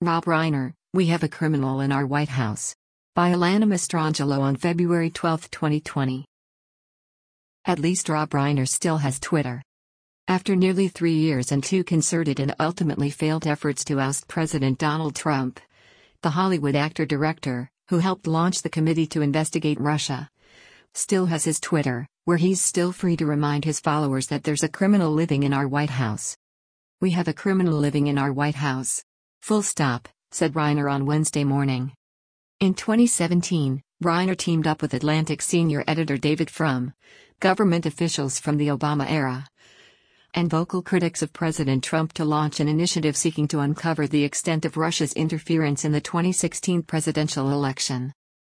Rob Reiner, "We have a criminal in our White House." By Alana Mastrangelo on February 12, 2020. At least Rob Reiner still has Twitter. After nearly 3 years and 2 concerted and ultimately failed efforts to oust President Donald Trump, the Hollywood actor-director, who helped launch the committee to investigate Russia, still has his Twitter, where he's still free to remind his followers that there's a criminal living in our White House. "We have a criminal living in our White House. Full stop," said Reiner on Wednesday morning. In 2017, Reiner teamed up with Atlantic senior editor David Frum, government officials from the Obama era, and vocal critics of President Trump to launch an initiative seeking to uncover the extent of Russia's interference in the 2016 presidential election.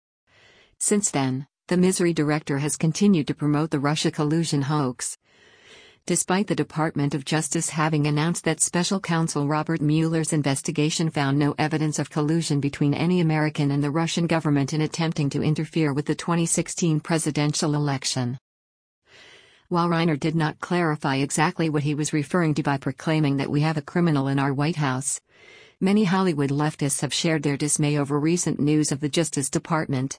Since then, the Misery director has continued to promote the Russia collusion hoax, despite the Department of Justice having announced that Special Counsel Robert Mueller's investigation found no evidence of collusion between any American and the Russian government in attempting to interfere with the 2016 presidential election. While Reiner did not clarify exactly what he was referring to by proclaiming that we have a criminal in our White House, many Hollywood leftists have shared their dismay over recent news of the Justice Department,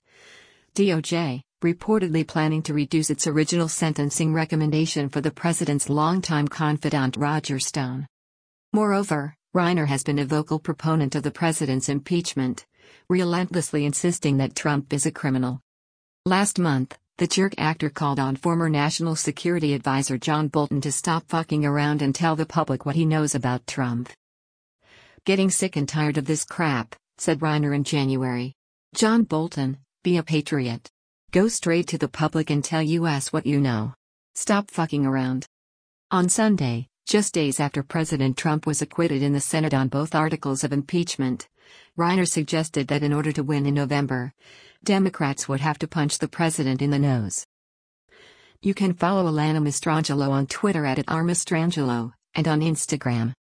DOJ, reportedly planning to reduce its original sentencing recommendation for the president's longtime confidant Roger Stone. Moreover, Reiner has been a vocal proponent of the president's impeachment, relentlessly insisting that Trump is a criminal. Last month, the jerk actor called on former National Security Advisor John Bolton to stop fucking around and tell the public what he knows about Trump. "Getting sick and tired of this crap," said Reiner in January. "John Bolton, be a patriot. Go straight to the public and tell us what you know. Stop fucking around." On Sunday, just days after President Trump was acquitted in the Senate on both articles of impeachment, Reiner suggested that in order to win in November, Democrats would have to punch the president in the nose. You can follow Alana Mastrangelo on Twitter @RMastrangelo, and on Instagram